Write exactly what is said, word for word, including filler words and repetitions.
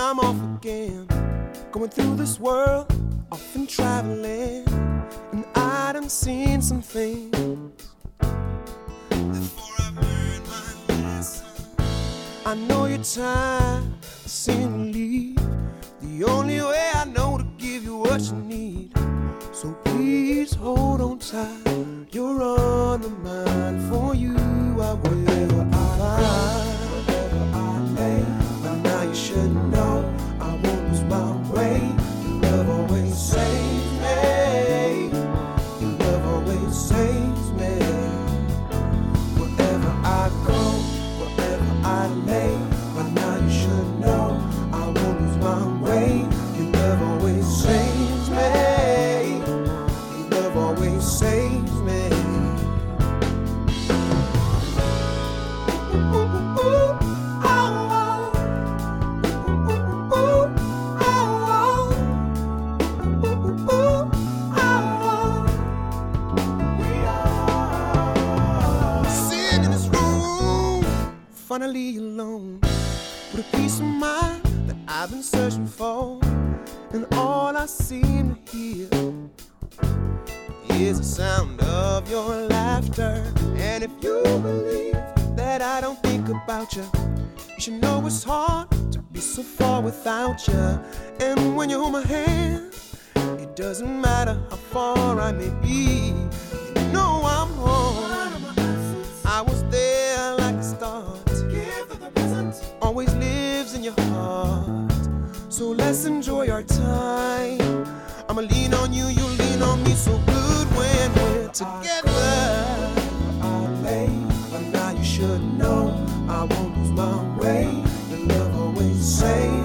I'm off again, going through this world, often traveling, and I done seen some things. Before I've learned my lesson, I know you're tired of seeing me leave. The only way I know to give you what you need. So please hold on tight. You're on the mind. For you I will. Wherever I, wherever I lay, but now you should know I won't lose my way. Your love always saves me. Your love always saves me. Wherever I go, wherever I lay, but now you should know I won't lose my way. Your love always saves me. Your love always saves me. Finally alone, with a peace of mind that I've been searching for, and all I seem to hear is the sound of your laughter. And if you believe that I don't think about you, you should know it's hard to be so far without you. And when you hold my hand, it doesn't matter how far I may be, you know I'm home. I was there like a star, always lives in your heart. So let's enjoy our time. I'ma lean on you, you lean on me. So good when we're together. I lay, but now you should know I won't lose my way. Your love always saves